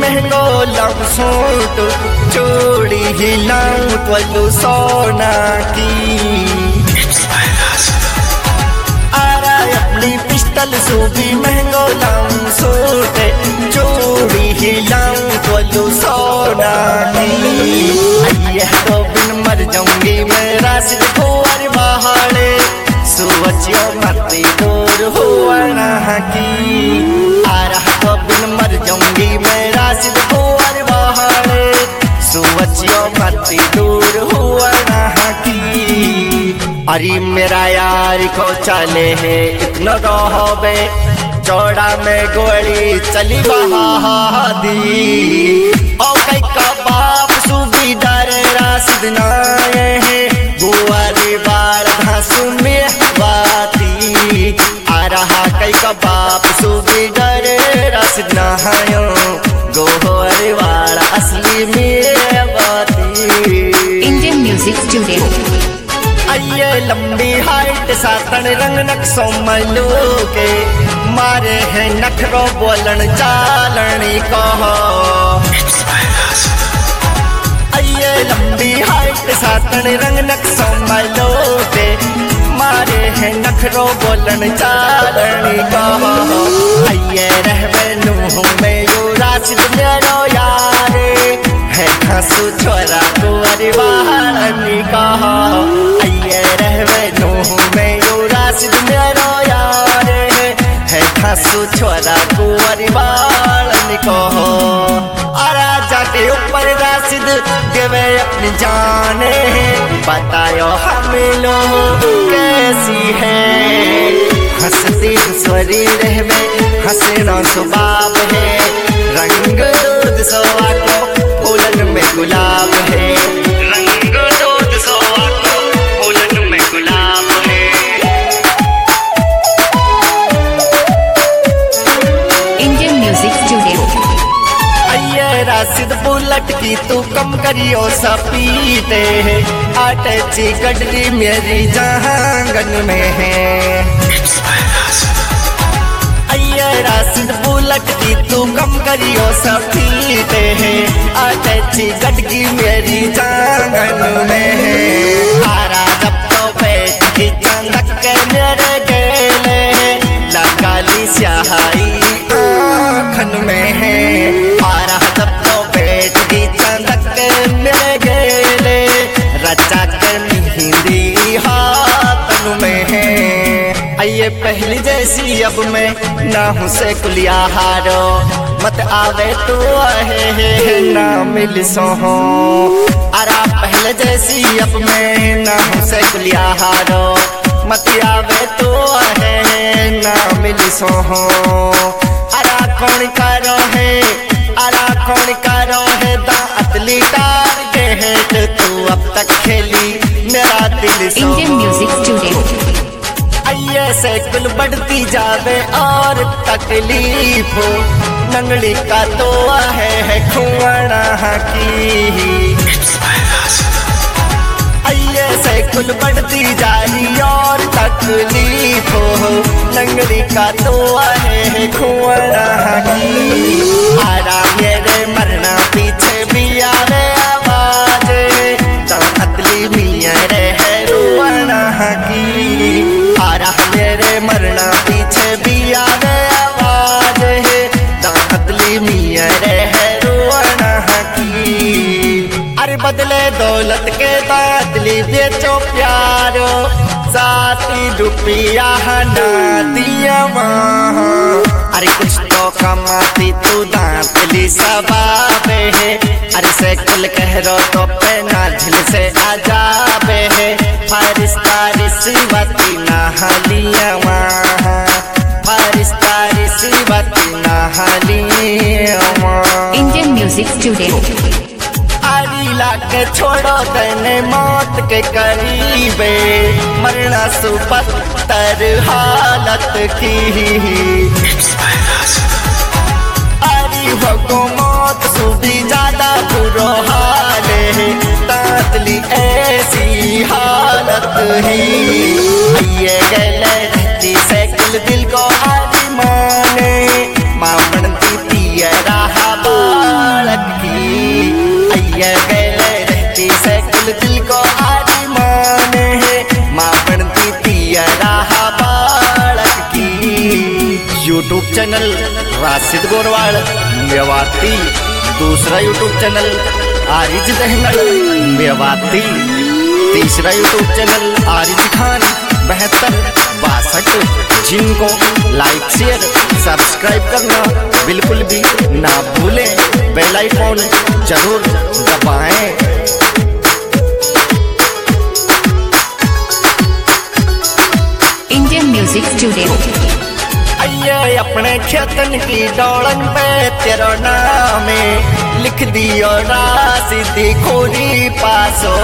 महंगो love suit चूड़ी हिलाऊं तो सोना की आरा अपनी पिस्टल सूबी महंगो लव सूट चूड़ी हिलाऊं तो सोना की तो बिन मर जाऊंगी मेरा सिद्ध कुंवर बहाड़े सोचियो मत दूर हुआ ना की आरा तो बिन मर जाऊंगी मेरा सिद्ध कुंवर बहाड़े सोचियो मत दूर हुआ ना की अरे मेरा यार को चले है इतना गहोबे चौड़ा में गोली चली बहा दी और कई का बाप सूबी डरे रासिद नाये है बुआरी बार धासु में बाती आ रहा कई का बाप सूबी डरे रासिद नायो गोहर वाला असली में बाती। इंडियन म्यूजिक स्टूडियो आइए लंबी हाइट सातन रंग नक्सों मलू के मारे है नखरो बोलन चालनी कहो आइए लंबी हाइट सातन रंग नक्सों मलू के मारे है नखरो बोलन चालनी कहो आइए रहवे नूह में यो राशिद मेरो यारे है हंसू छोरा कुंवर बहाड़नी कहो आइए रहवे नूह में यो राशिद मेरो यार है हंसू छोरा कुंवर बहाड़नी कहो राजा के ऊपर राशिद देवे अपनी जाने बतायो हम लोग कैसी है हंसती स्वरी रहवे हंसना सुबाब है रंग दूध सोवा को फूलन में गुलाब है रंग दूध सोवा को फूलन में गुलाब है। इंडियन म्यूजिक स्टूडियो आइए राशिद बुलेट की तू कम करियो सपीते है आटे ची गडरी मेरी जहांगन में है आइए राशिद बुलेट की तू कम करियो सपीते है आटे ची गडगी मेरी जहांगन में है आरा जब तो पेट की चंदक के मेरे गेले लगाली स्याही आँखन में है आरा जब तो पेट की चंदक के मेरे गेले रचा कर हिंदी हाथन में है आइए पहली जैसी अब मैं ना हूँ से कुलिया हारो मत आवे तू है ना मिल सो अरा पहले जैसी अब मैं ना हूँ से कुलिया हारो मत आवे तू है ना मिल सो अरा कौन करो है अरा कौन करो है दातली टार के है तू अब तक खेली मेरा दिल सो। इंडियन म्यूजिक स्टूडियो आइए से कुल बढ़ती जावे और तकलीफ हो नंगली का तो है खुआना की आइए से कुल बढ़ती जारी और तकलीफ हो नंगली का तो है खुआना की आरा मेरे मरना पीछे भी आवे आवाज दातली मियाँ रहे रुआना की आरा मेरे मरना पीछे भी आवे आवाज है दातली मियाँ रहे रुआना की अरे बदले दौलत के दातली बेचो प्यारो साथी रुपया ना दिया वहाँ अरे कुछ तो कमाती तू दातली सबाबे है अरे से कुल कह रो तो पेना झिल से आजाबे है फरिश्ता रिश्वती नहालिया वहाँ फरिश्ता रिश्वती नहालिया वहाँ। इंडियन म्यूजिक स्टूडियो आरीला के छोड़ो तने मौत के करीबे मरना सुपत्तर हालत की आरी भगो मौत सुबी ज्यादा बुरो हाल है तातली ऐसी हालत ही ये गले रहती से कुल दिल को आदि माने मामन दी रहा चैनल राशिद गोरवाल मेवाती, दूसरा यूट्यूब चैनल आरिज दहंगल मेवाती, तीसरा यूट्यूब चैनल आरिज खान 7262। जिनको लाइक शेयर सब्सक्राइब करना बिल्कुल भी ना भूलें, बेल आइकॉन जरूर दबाएं। Indian music studio. आइए अपने खेतन की डोलन पे तेरा नाम लिख दियो राशिद खोरी पासो।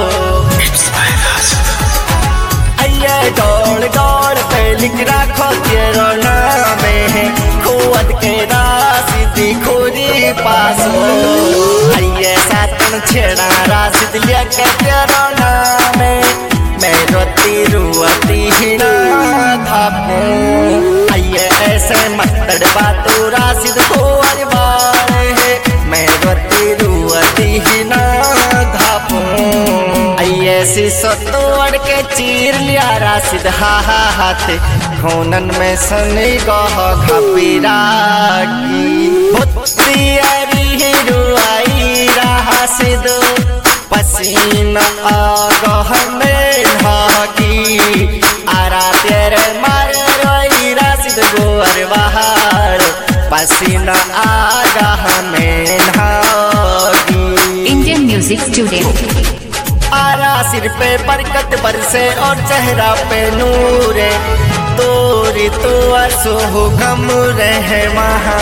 आइए दौड़ दौड़ पे लिख रखो तेरा नाम खुद के राशिद खोरी पासो। आइए सातन छेड़ा राशिद लेके तेरा नाम मैं रोती रुआती ही ना धापूं। आइए ऐसे मत्तड़ बातों राशिद गोरवाल है, मैं रोती रुआती ही ना धापूं। आइए शीशो तोड़ के चीर लिया राशिद हाथ, खूनन में सनी गह खपीरा की बुत्तियारी रुआई राशिद पसीना आगह में भागी। आरा तेरे मारे रोई राशिद गोरवाल पसीना आगह में भागी। Indian music studio. आरा सिर पे बरकत बरसे और चेहरा पे नूर, तोरी तो असो गम रहे महा।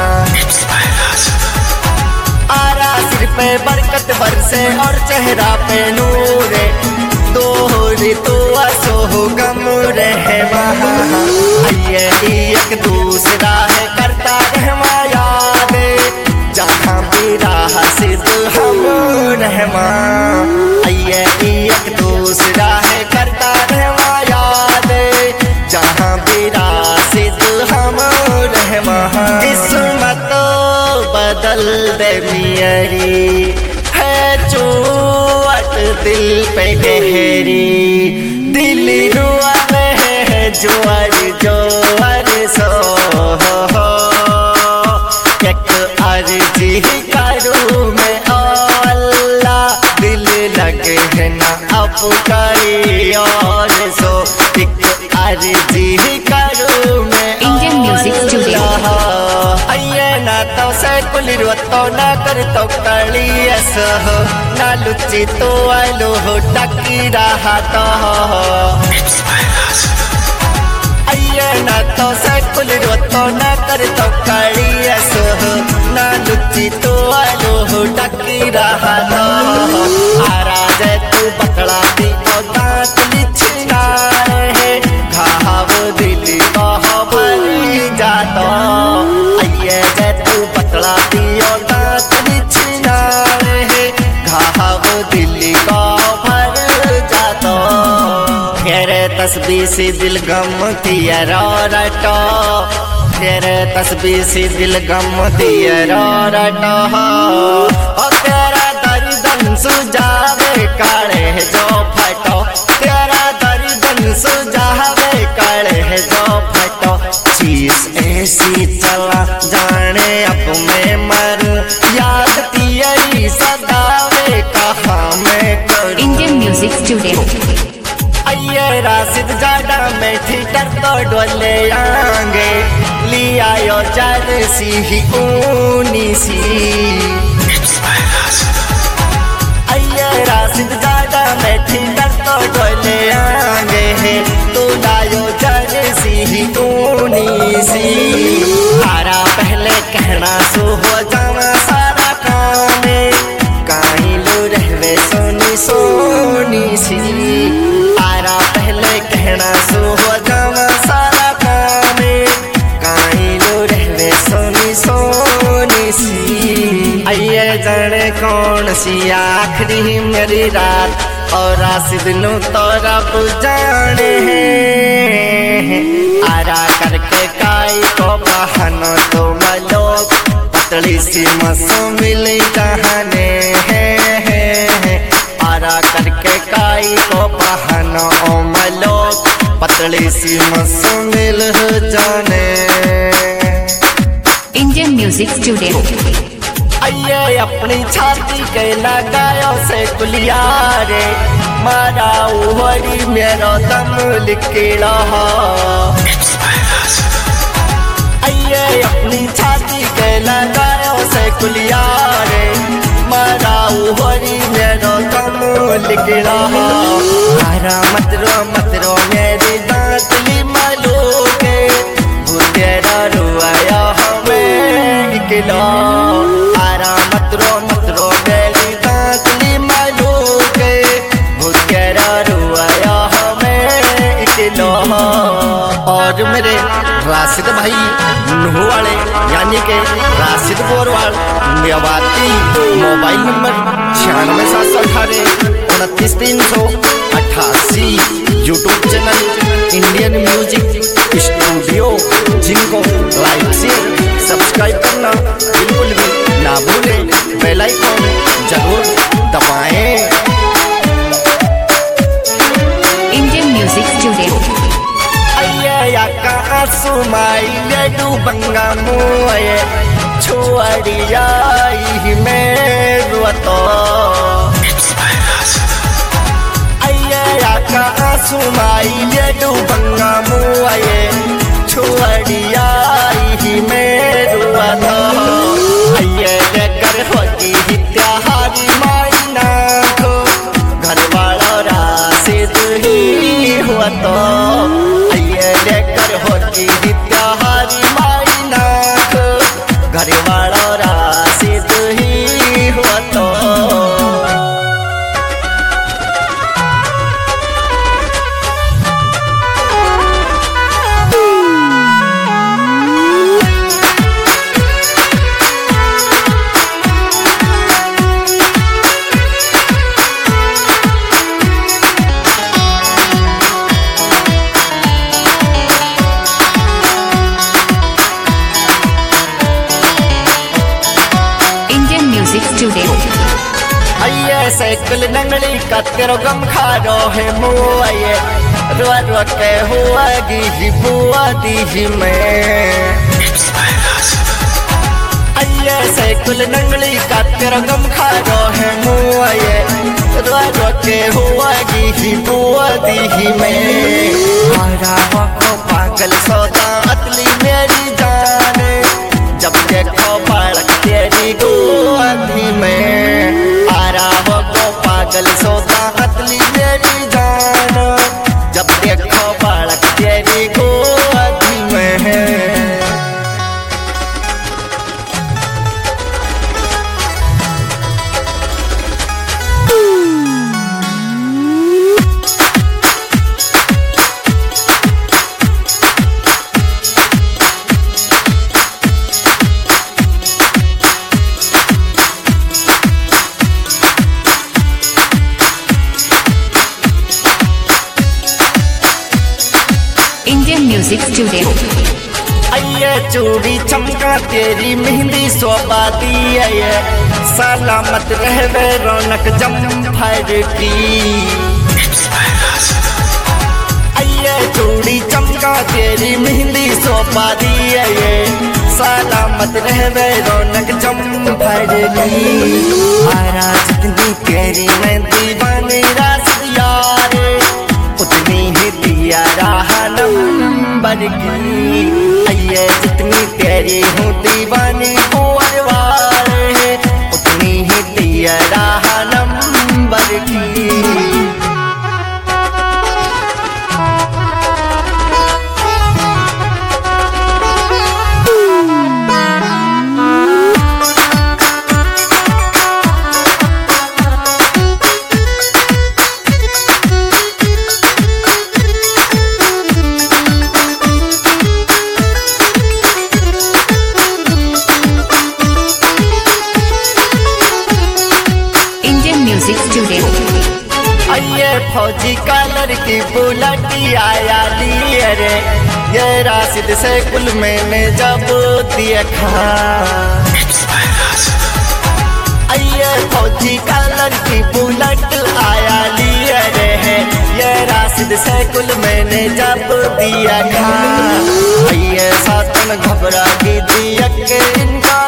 आरा सिर पे बरकत बरसे और चेहरा पे नूर, तोरी तो असो गम रहे महा। आइए एक दूसरा है करता रहमा याद, जहाँ भी राशिद हम रहमा। आइए एक दूसरा है करता रहमा याद, जहाँ भी राशिद हम रहमा। किस्मत बदल दे मियरी है चोट दिल पे गहरी, दिल रुआ है जोर जोर सो। एक अर्जी करूँ मैं अल्लाह, दिल लगे है ना अब करी और सो। एक अर्जी करूँ मैं इंडियन म्यूजिक स्टूडियो। आइए ना तो से कुली तो ना कर तो कली ऐसा हो, ना लुच्ची तो आलो हो टकी रहा तो। आइए ना तो से कुली तो ना कर तो कली ऐसा हो, ना लुच्ची तो आलो हो टकी रहा तो। आरा जे तू पकड़ा दी और दांत लिछना है, घाव दिल को भरी जाता। आइए जे तू पकड़ा दी और दांत लिछना है, घाव दिल को भर जाता। फिर तस्बीह से दिल गम दिया रटो, फिर तस्बीह से दिल गम दिया रटो। और तेरा दर्दन सुझावे काढ़े जो फटो, तेरा दर्दन सुझावे काढ़े जो फटो। चीज ऐसी चला जाने अब मैं मरूं, याद तेरी सदावे कहाँ मैं करूं। Indian music studio. आइए राशिद जाडा में थिएटर तो डोले आंगे, लिया यो जर्सी ही ऊनी सी। आइए राशिद जाडा में थिएटर तो डोले आंगे, तो लायो जर्सी ही ऊनी सी। आरा पहले कहना सो हो जाना सारा काम, काई लो रहवे सोनी सोनी सी। आरा पहले कहना सो हो जाना सारा काम, काई लो रहवे सोनी सोनी सी। आइए जाने कौन सी आखिरी मेरी रात, और राशिद नु तो रब जाने हैं। आरा करके काई को बहाना तो मलोक, पतली सी मसों मिली कहाने हैं। आरा करके काई को बहाना ओ मलोक, पतली सी मसों मिल जाने। Music Studio. आइए अपनी छाती के लगायो से कुलिया रे मारा उहरी मेरो दम लिखे रहा। आइए अपनी छाती के लगायो से कुलिया रे मारा उहरी मेरो दम लिखे रहा। मारा मत रो मेरी दांतली मालो के तेरा रुआया हमें निकला। आरा मत रो मेरी दांतली मालो के तेरा रुआया हमें निकला। और मेरे राशिद भाई नुह वाले यानी के Rashid Borwal Mewati mobile number 96 718 29 388 YouTube channel Indian music studio जिनको लाइक शेयर सब्सक्राइब करना बिल्कुल भी ना भूलें, बेल आइकन जरूर दबाएं। Indian Music Studio. या का सुमाई लेडू बंगा मुए छोड़िया में रुतो। या का सुमाई लेडू बंगा मुए छोड़िया में रुतो। लेकर होती त्योहारी मायना को घर वाला राशिद ही हुआ तो लेकर होती त्योहारी मायना को घर वाला राशिद ही हुआ तो। Studio. आइए साइकिल नंगली का तेरो गम खा रो है मुआए रो रो के हुआ गी बुआ दी में। आइए साइकिल नंगली का तेरो गम खा रो है मुआए रो रो के हुआ गी बुआ दी में। मारा को पागल सौदा अतली मेरी जान जब देखो बालक तेरी गोदी में। आरा हो पागल सौदा अतली मेरी जान जब देखो बालक तेरी गोदी में। Indian Music Studio. आइए चूड़ी चमका तेरी मेहंदी सोबादी आइए सलामत रहवे रौनक जम्फर की। आइए चूड़ी चमका तेरी मेहंदी सोबादी आइए सलामत रहवे रौनक जम्फर की। आरा जितनी तेरी मैं दीवानी राशिद यार उतनी ही दिया रहा नंबर की। आइए जितनी तेरी हूँ दीवानी कुंवर है उतनी ही दिया रहा नंबर की। फौजी कलर की बुलेट आया लिए रे ये राशिद से कुल मैंने जब देखा। आइए फौजी कलर की बुलेट आया लिए रे ये राशिद से कुल मैंने जब दिया खा। आइए साथ में घबरा के दिया के इनका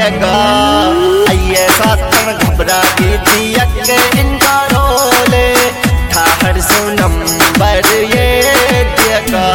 दिएगा आइए सातन घबरा की दिया के इनका रोले ठाहर सो नंबर ये दिएगा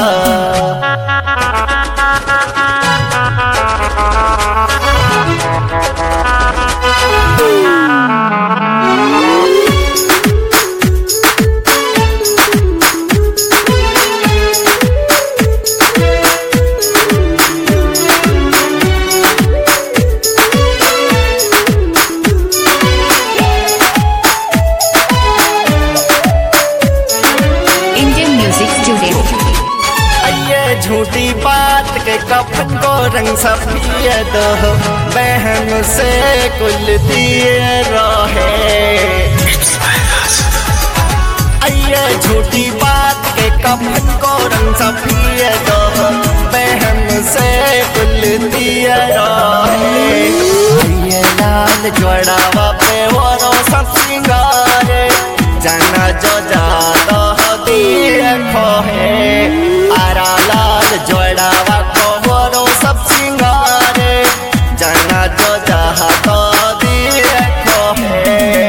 झूठी बात के कफन को रंग सफेद हो बहन से कुल दिए रहे आइए झूठी बात के कफन को रंग सफेद हो बहन से कुल दिए रहे ये लाल जोड़ावा पे वो सब सिंगारे जाना जो जाता देखो है आरा लाल जोड़ावा को वो सब सिंगारे जाना जो जहा तो देखो है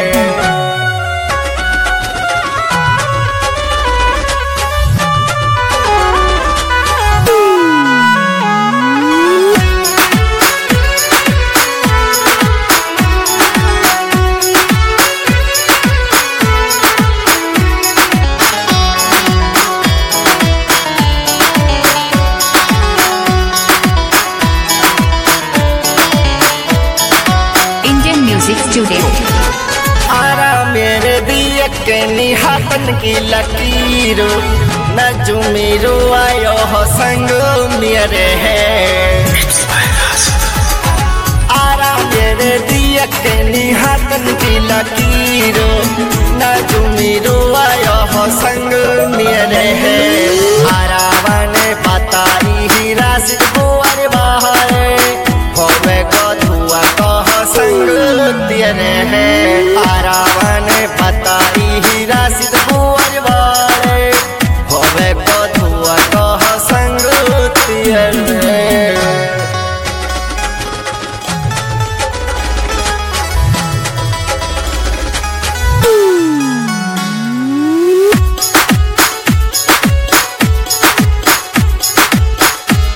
आरा मेरे दिया के निहातन की लकीरो न जुमीरो आयो हो संग मेरे है आरा मेरे दिया के निहातन की लकीरो न जुमीरो आयो हो संग मेरे है आरा वाने बताई ही रासिद बुआर बाहरे होवे को धुआ को संग तेरे है आरावन बताई ही रासिद बुआर बारे होवे को धुआ को संग तेरे